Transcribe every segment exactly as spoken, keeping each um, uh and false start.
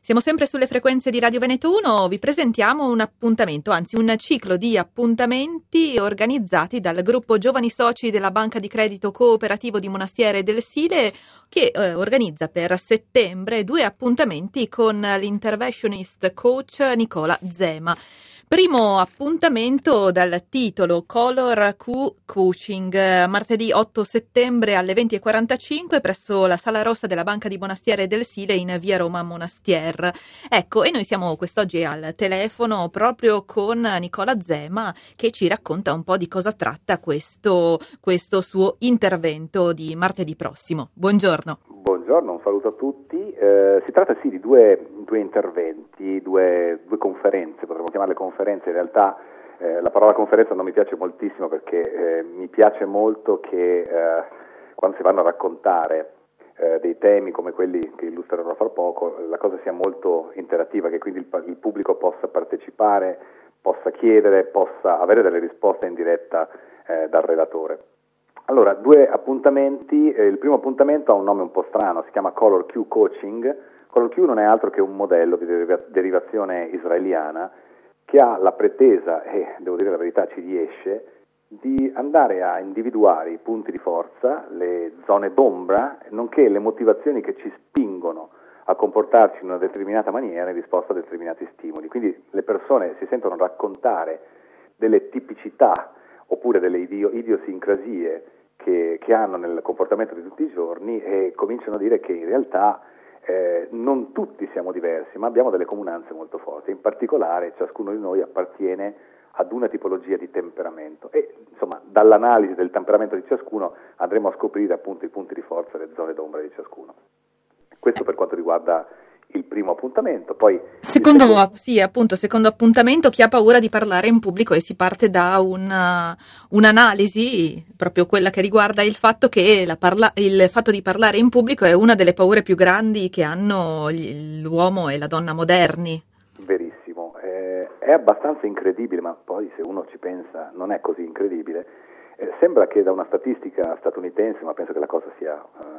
Siamo sempre sulle frequenze di Radio Veneto uno, vi presentiamo un appuntamento, anzi un ciclo di appuntamenti organizzati dal gruppo Giovani Soci della Banca di Credito Cooperativo di Monastiere del Sile, che eh, organizza per settembre due appuntamenti con l'interventionist coach Nicola Zema. Primo appuntamento dal titolo Color Q Coaching, martedì otto settembre alle venti e quarantacinque presso la Sala Rossa della Banca di Monastiere del Sile in via Roma Monastier. Ecco, e noi siamo quest'oggi al telefono proprio con Nicola Zema, che ci racconta un po' di cosa tratta questo, questo suo intervento di martedì prossimo. Buongiorno. Buongiorno, un saluto a tutti. Eh, si tratta sì di due, due interventi, due, due conferenze, potremmo chiamarle conferenze. In realtà eh, la parola conferenza non mi piace moltissimo perché eh, mi piace molto che eh, quando si vanno a raccontare eh, dei temi come quelli che illustrerò fra poco, la cosa sia molto interattiva, che quindi il, il pubblico possa partecipare, possa chiedere, possa avere delle risposte in diretta eh, dal relatore. Allora, due appuntamenti. Eh, il primo appuntamento ha un nome un po' strano, si chiama Color Q Coaching. Color Q non è altro che un modello di deriva- derivazione israeliana che ha la pretesa, e devo dire la verità ci riesce, di andare a individuare i punti di forza, le zone d'ombra, nonché le motivazioni che ci spingono a comportarci in una determinata maniera in risposta a determinati stimoli. Quindi le persone si sentono raccontare delle tipicità oppure delle idio- idiosincrasie Che, che hanno nel comportamento di tutti i giorni e cominciano a dire che in realtà eh, non tutti siamo diversi, ma abbiamo delle comunanze molto forti. In particolare ciascuno di noi appartiene ad una tipologia di temperamento e insomma dall'analisi del temperamento di ciascuno andremo a scoprire appunto i punti di forza e le zone d'ombra di ciascuno. Questo per quanto riguarda il primo appuntamento. Poi secondo, secondo... sì, appunto, secondo appuntamento, chi ha paura di parlare in pubblico, e si parte da una, un'analisi, proprio quella che riguarda il fatto che la parla, il fatto di parlare in pubblico è una delle paure più grandi che hanno gli, l'uomo e la donna moderni. Verissimo, eh, è abbastanza incredibile, ma poi se uno ci pensa non è così incredibile. Eh, sembra che da una statistica statunitense, ma penso che la cosa sia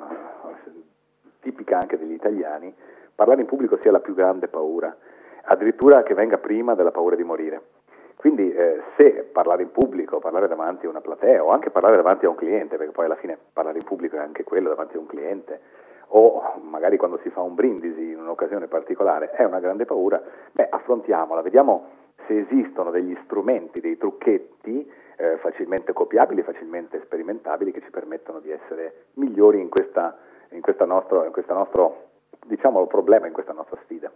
uh, tipica anche degli italiani, parlare in pubblico sia la più grande paura, addirittura che venga prima della paura di morire. Quindi eh, se parlare in pubblico, parlare davanti a una platea o anche parlare davanti a un cliente, perché poi alla fine parlare in pubblico è anche quello davanti a un cliente, o magari quando si fa un brindisi in un'occasione particolare, è una grande paura, beh affrontiamola, vediamo se esistono degli strumenti, dei trucchetti eh, facilmente copiabili, facilmente sperimentabili che ci permettono di essere migliori in questa, in questa nostro, in questa nostro diciamo problema, in questa nostra sfida.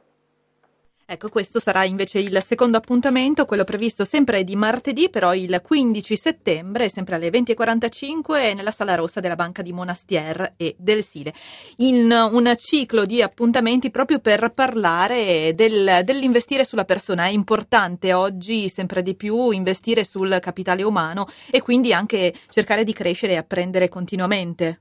Ecco, questo sarà invece il secondo appuntamento, quello previsto sempre di martedì, però il quindici settembre, sempre alle venti e quarantacinque, nella Sala Rossa della Banca di Monastier e del Sile, in un ciclo di appuntamenti proprio per parlare del, dell'investire sulla persona. È importante oggi sempre di più investire sul capitale umano e quindi anche cercare di crescere e apprendere continuamente.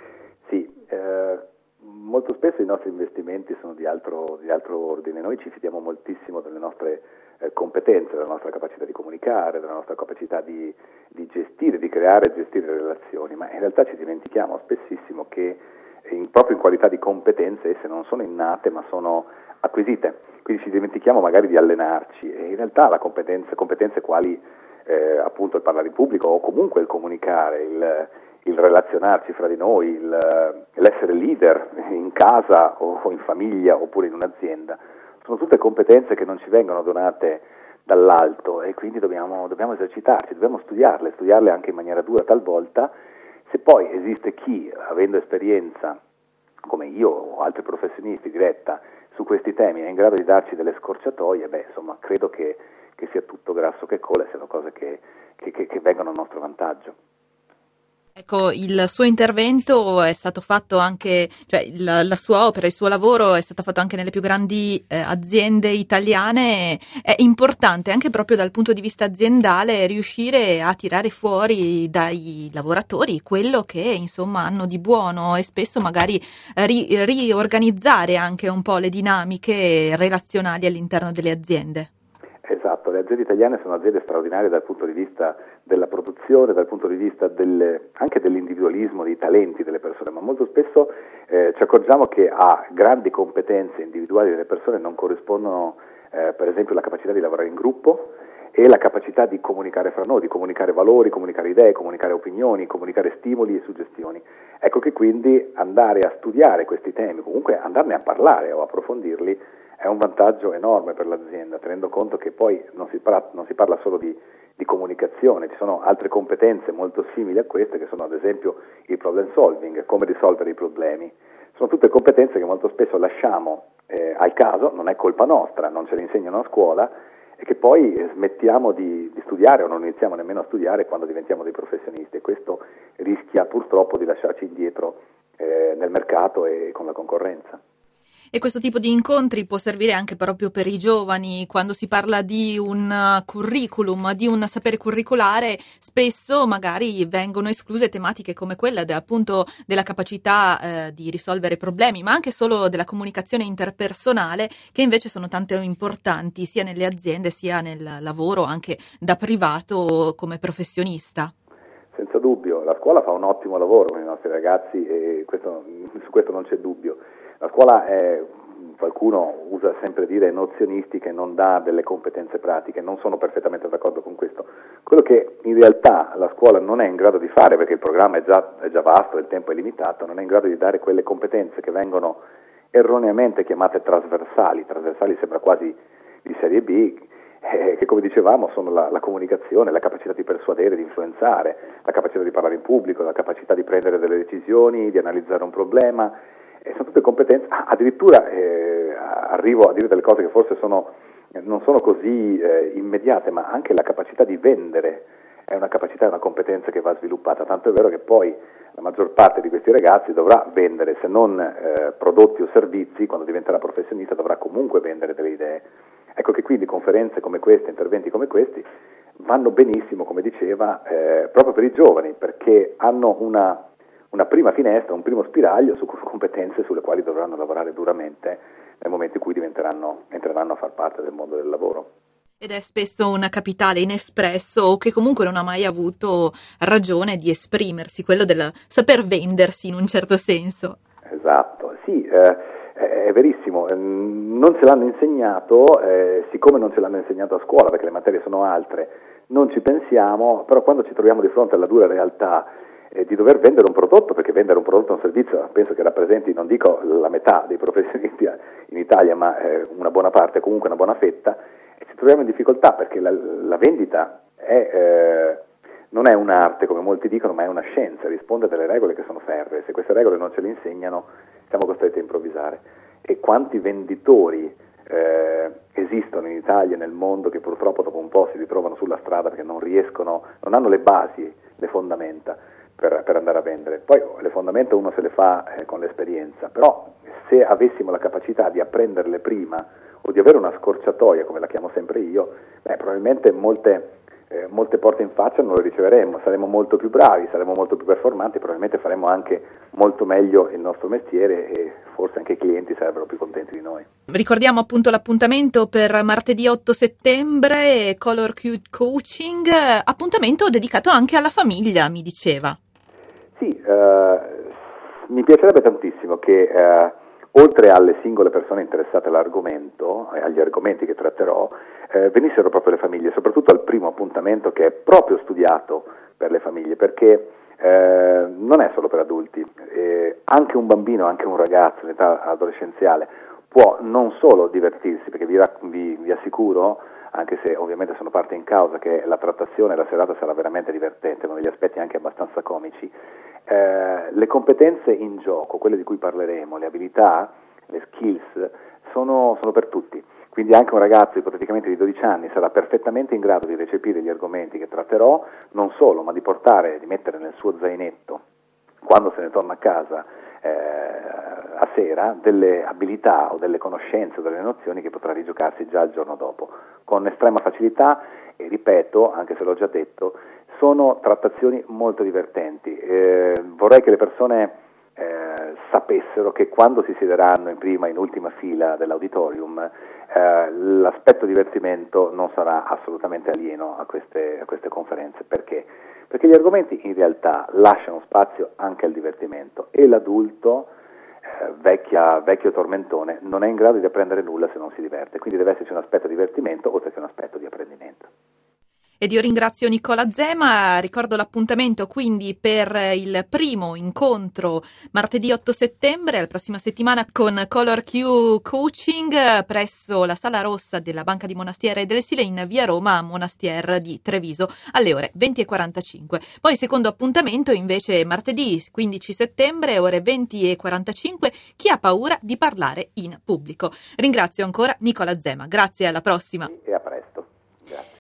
Molto spesso i nostri investimenti sono di altro, di altro ordine, noi ci fidiamo moltissimo delle nostre eh, competenze, della nostra capacità di comunicare, della nostra capacità di, di gestire, di creare e gestire relazioni, ma in realtà ci dimentichiamo spessissimo che in, proprio in qualità di competenze esse non sono innate ma sono acquisite, quindi ci dimentichiamo magari di allenarci e in realtà la competenze, competenze quali eh, appunto il parlare in pubblico o comunque il comunicare, il il relazionarci fra di noi, il, l'essere leader in casa o in famiglia oppure in un'azienda, sono tutte competenze che non ci vengono donate dall'alto e quindi dobbiamo, dobbiamo esercitarci, dobbiamo studiarle, studiarle anche in maniera dura talvolta. Se poi esiste chi, avendo esperienza come io o altri professionisti diretta su questi temi, è in grado di darci delle scorciatoie, beh insomma credo che, che sia tutto grasso che cola, siano cose che, che, che, che vengono a nostro vantaggio. Ecco, il suo intervento è stato fatto anche, cioè la, la sua opera, il suo lavoro è stato fatto anche nelle più grandi eh, aziende italiane. È importante anche proprio dal punto di vista aziendale riuscire a tirare fuori dai lavoratori quello che insomma hanno di buono e spesso magari ri, riorganizzare anche un po' le dinamiche relazionali all'interno delle aziende. Esatto. Esatto, le aziende italiane sono aziende straordinarie dal punto di vista della produzione, dal punto di vista del, anche dell'individualismo, dei talenti delle persone, ma molto spesso eh, ci accorgiamo che a grandi competenze individuali delle persone non corrispondono eh, per esempio la capacità di lavorare in gruppo e la capacità di comunicare fra noi, di comunicare valori, comunicare idee, comunicare opinioni, comunicare stimoli e suggestioni. Ecco che quindi andare a studiare questi temi, comunque andarne a parlare o approfondirli, è un vantaggio enorme per l'azienda, tenendo conto che poi non si parla, non si parla solo di, di comunicazione, ci sono altre competenze molto simili a queste che sono ad esempio il problem solving, come risolvere i problemi. Sono tutte competenze che molto spesso lasciamo eh, al caso, non è colpa nostra, non ce le insegnano a scuola e che poi smettiamo di, di studiare o non iniziamo nemmeno a studiare quando diventiamo dei professionisti, e questo rischia purtroppo di lasciarci indietro eh, nel mercato e con la concorrenza. E questo tipo di incontri può servire anche proprio per i giovani. Quando si parla di un curriculum, di un sapere curricolare, spesso magari vengono escluse tematiche come quella de, appunto della capacità eh, di risolvere problemi, ma anche solo della comunicazione interpersonale, che invece sono tanto importanti sia nelle aziende sia nel lavoro, anche da privato come professionista. Senza dubbio, la scuola fa un ottimo lavoro con i nostri ragazzi e questo, su questo non c'è dubbio. La scuola è, qualcuno usa sempre dire, nozionistica e non dà delle competenze pratiche, non sono perfettamente d'accordo con questo. Quello che in realtà la scuola non è in grado di fare, perché il programma è già, è già vasto e il tempo è limitato, non è in grado di dare quelle competenze che vengono erroneamente chiamate trasversali, trasversali sembra quasi di serie B, eh, che come dicevamo sono la, la comunicazione, la capacità di persuadere, di influenzare, la capacità di parlare in pubblico, la capacità di prendere delle decisioni, di analizzare un problema. E sono tutte competenze, addirittura eh, arrivo a dire delle cose che forse sono, non sono così eh, immediate, ma anche la capacità di vendere è una capacità, è una competenza che va sviluppata, tanto è vero che poi la maggior parte di questi ragazzi dovrà vendere, se non eh, prodotti o servizi, quando diventerà professionista dovrà comunque vendere delle idee. Ecco che quindi conferenze come queste, interventi come questi, vanno benissimo, come diceva, eh, proprio per i giovani, perché hanno una una prima finestra, un primo spiraglio su competenze sulle quali dovranno lavorare duramente nel momento in cui diventeranno, entreranno a far parte del mondo del lavoro. Ed è spesso una capitale inespresso o che comunque non ha mai avuto ragione di esprimersi, quello del saper vendersi in un certo senso. Esatto, sì, eh, è verissimo, non ce l'hanno insegnato, eh, siccome non ce l'hanno insegnato a scuola perché le materie sono altre, non ci pensiamo, però quando ci troviamo di fronte alla dura realtà Eh, di dover vendere un prodotto, perché vendere un prodotto o un servizio penso che rappresenti, non dico la metà dei professionisti in Italia, ma eh, una buona parte, comunque una buona fetta, e ci troviamo in difficoltà perché la, la vendita è, eh, non è un'arte come molti dicono, ma è una scienza, risponde a delle regole che sono ferree. Se queste regole non ce le insegnano siamo costretti a improvvisare. E quanti venditori eh, esistono in Italia e nel mondo che purtroppo dopo un po' si ritrovano sulla strada perché non riescono, non hanno le basi, le fondamenta Per, per andare a vendere. Poi le fondamenta uno se le fa eh, con l'esperienza, però se avessimo la capacità di apprenderle prima o di avere una scorciatoia, come la chiamo sempre io, beh, probabilmente molte, eh, molte porte in faccia non le riceveremmo, saremmo molto più bravi, saremmo molto più performanti, probabilmente faremmo anche molto meglio il nostro mestiere e forse anche i clienti sarebbero più contenti di noi. Ricordiamo appunto l'appuntamento per martedì otto settembre, Color Cute Coaching, appuntamento dedicato anche alla famiglia, mi diceva. Sì, eh, mi piacerebbe tantissimo che eh, oltre alle singole persone interessate all'argomento e agli argomenti che tratterò, eh, venissero proprio le famiglie, soprattutto al primo appuntamento che è proprio studiato per le famiglie, perché eh, non è solo per adulti, eh, anche un bambino, anche un ragazzo in età adolescenziale può non solo divertirsi, perché vi, vi, vi assicuro, anche se ovviamente sono parte in causa, che la trattazione, la serata sarà veramente divertente, con degli aspetti anche abbastanza comici. Eh, le competenze in gioco, quelle di cui parleremo, le abilità, le skills, sono, sono per tutti. Quindi anche un ragazzo ipoteticamente di dodici anni sarà perfettamente in grado di recepire gli argomenti che tratterò, non solo, ma di portare, di mettere nel suo zainetto, quando se ne torna a casa, eh, a sera, delle abilità o delle conoscenze o delle nozioni che potrà rigiocarsi già il giorno dopo, con estrema facilità. E ripeto, anche se l'ho già detto, sono trattazioni molto divertenti. Eh, vorrei che le persone eh, sapessero che quando si siederanno in prima e in ultima fila dell'auditorium eh, l'aspetto divertimento non sarà assolutamente alieno a queste, a queste conferenze. Perché? Perché gli argomenti in realtà lasciano spazio anche al divertimento e l'adulto eh, vecchia, vecchio tormentone non è in grado di apprendere nulla se non si diverte, quindi deve esserci un aspetto divertimento oltre che un aspetto di apprendimento. Ed io ringrazio Nicola Zema, ricordo l'appuntamento quindi per il primo incontro martedì otto settembre, la prossima settimana, con Color Q Coaching presso la Sala Rossa della Banca di Monastiere del Sile in via Roma a Monastier di Treviso alle ore venti e quarantacinque. Poi secondo appuntamento invece martedì quindici settembre ore venti e quarantacinque, chi ha paura di parlare in pubblico. Ringrazio ancora Nicola Zema, grazie, alla prossima. E a presto.